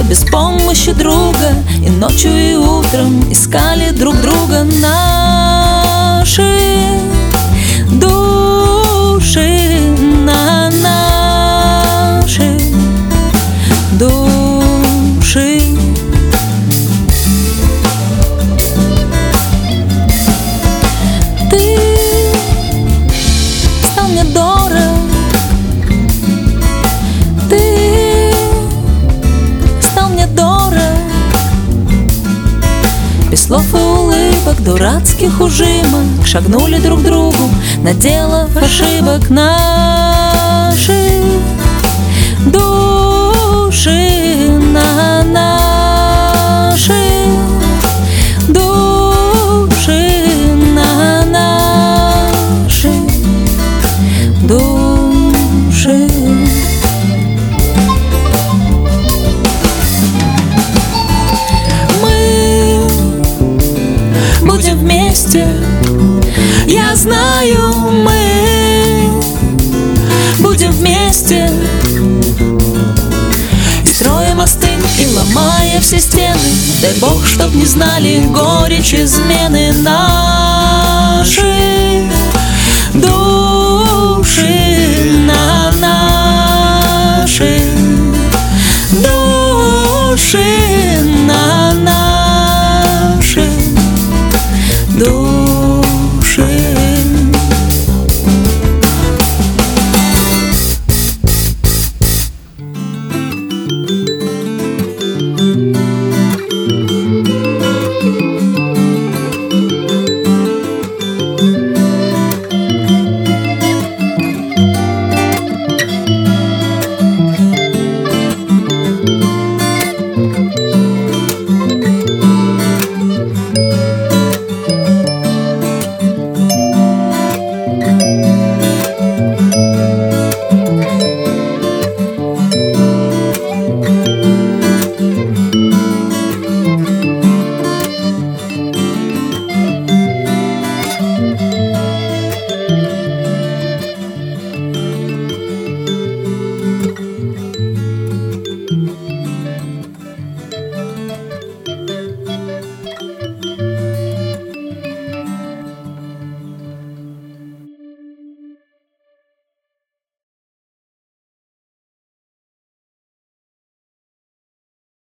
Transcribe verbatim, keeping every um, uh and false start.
без помощи друга, и ночью, и утром искали друг друга наши души, на наши души. Ты стал мне дорог, ты стал мне дорог. Без слов и улыбок, дурацких ужимок шагнули друг к другу, наделав ошибок наши души, на наши души, на наши души. Мы будем вместе, я знаю, мы будем вместе, и строим мосты, и ломая все стены. Дай Бог, чтоб не знали горечь измены наши души.